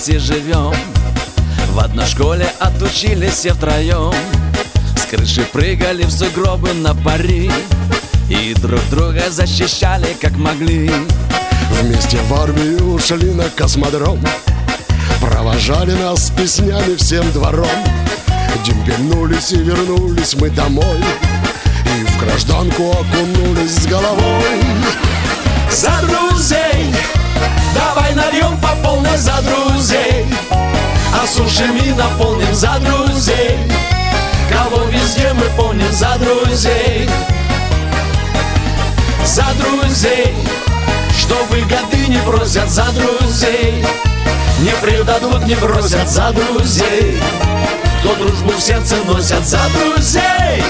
вместе живем. В одной школе отучились все втроем. С крыши прыгали в сугробы на пари и друг друга защищали как могли. Вместе в армию ушли на космодром, провожали нас песнями всем двором. Демпельнулись и вернулись мы домой, и в гражданку окунулись с головой. За друзей! Давай нальем по полной за друзей! А сушами наполним за друзей! Кого везде мы помним за друзей! За друзей! Что выгоды не просят за друзей, не предадут, не бросят за друзей, кто дружбу в сердце носят за друзей.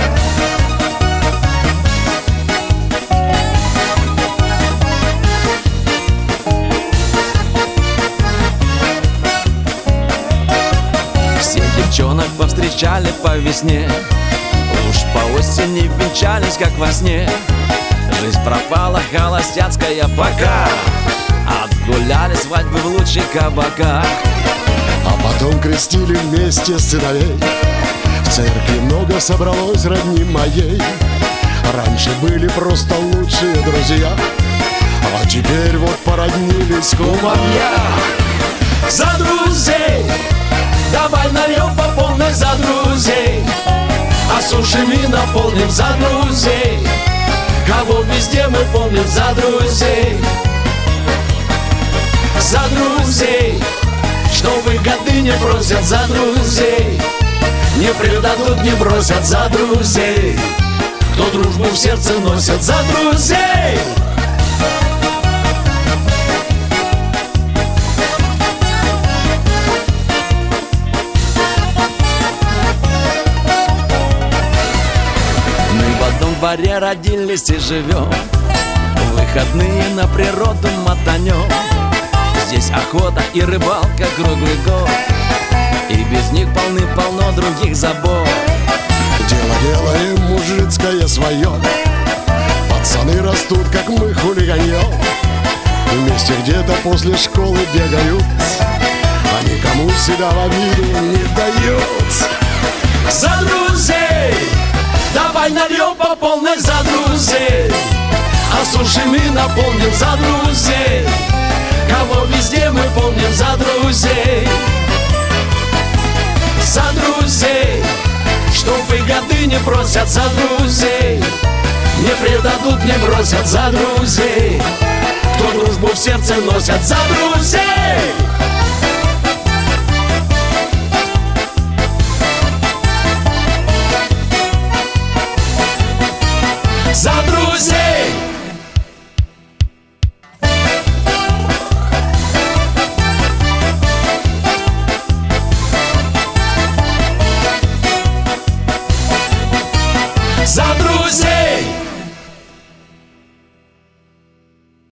Все девчонок повстречали по весне, уж по осени венчались как во сне. Жизнь пропала холостяцкая пока, отгуляли свадьбы в лучших кабаках. А потом крестили вместе сыновей, в церкви много собралось родни моей. Раньше были просто лучшие друзья, а теперь вот породнились кумовья. За друзей! Давай нальем по полной за друзей, а сушами наполним за друзей, кого везде мы помним за друзей. За друзей! Что выгоды не просят за друзей, не предадут, не бросят за друзей, кто дружбу в сердце носят за друзей. Мы в одном дворе родились и живем, в выходные на природу мотанем. Здесь охота и рыбалка круглый год, и без них полны-полно других забот. Дело делаем мужицкое свое, пацаны растут, как мы хулиганьем. Вместе где-то после школы бегают, а никому себя в обиду не дают. За друзей! Давай нальем по полной за друзей, а сушами наполним за друзей, кого везде мы помним за друзей. За друзей! Что выгоды не просят за друзей, не предадут, не бросят за друзей, кто дружбу в сердце носят за друзей.